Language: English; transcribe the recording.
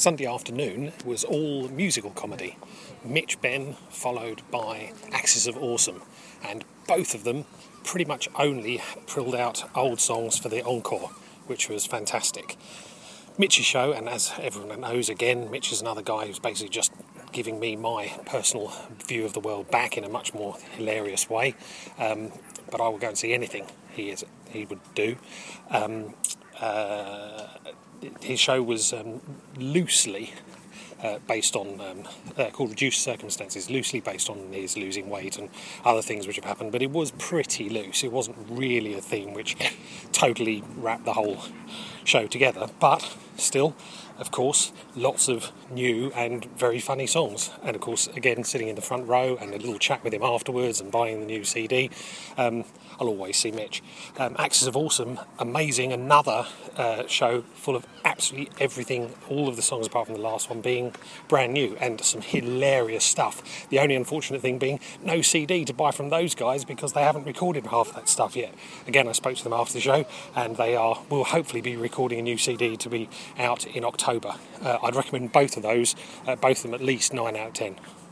Sunday afternoon was all musical comedy. Mitch Benn followed by Axis of Awesome, and both of them pretty much only pulled out old songs for the encore, which was fantastic. Mitch's show, and as everyone knows again, Mitch is another guy who's basically just giving me my personal view of the world back in a much more hilarious way, but I will go and see anything he would do. His show was loosely based on, called Reduced Circumstances, loosely based on his losing weight and other things which have happened, but it was pretty loose. It wasn't really a theme which totally wrapped the whole show together, but still, of course, lots of new and very funny songs. And of course, again, sitting in the front row and a little chat with him afterwards and buying the new CD, I'll always see Mitch. Axis of Awesome, amazing, another show full of absolutely everything, all of the songs apart from the last one being brand new and some hilarious stuff. The only unfortunate thing being no CD to buy from those guys because they haven't recorded half that stuff yet. Again, I spoke to them after the show and will hopefully be recording a new CD to be out in October. I'd recommend both of those, both of them at least 9 out of 10.